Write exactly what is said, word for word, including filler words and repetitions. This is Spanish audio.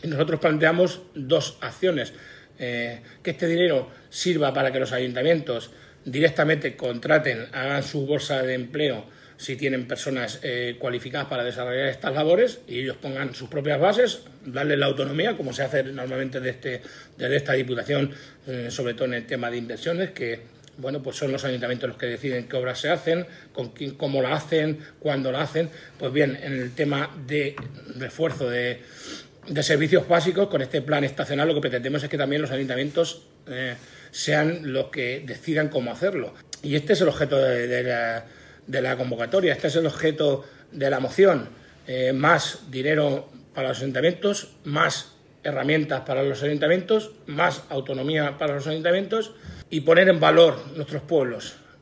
Y nosotros planteamos dos acciones. Eh, que este dinero sirva para que los ayuntamientos directamente contraten, hagan su bolsa de empleo si tienen personas eh, cualificadas para desarrollar estas labores y ellos pongan sus propias bases, darles la autonomía, como se hace normalmente desde, este, desde esta Diputación, eh, sobre todo en el tema de inversiones, que bueno, pues son los ayuntamientos los que deciden qué obras se hacen, con quién, cómo la hacen, cuándo la hacen. Pues bien, en el tema de refuerzo de, de servicios básicos, con este plan estacional lo que pretendemos es que también los ayuntamientos eh, sean los que decidan cómo hacerlo. Y este es el objeto de, de la de la convocatoria, este es el objeto de la moción, eh, más dinero para los ayuntamientos, más herramientas para los ayuntamientos, más autonomía para los ayuntamientos y poner en valor nuestros pueblos.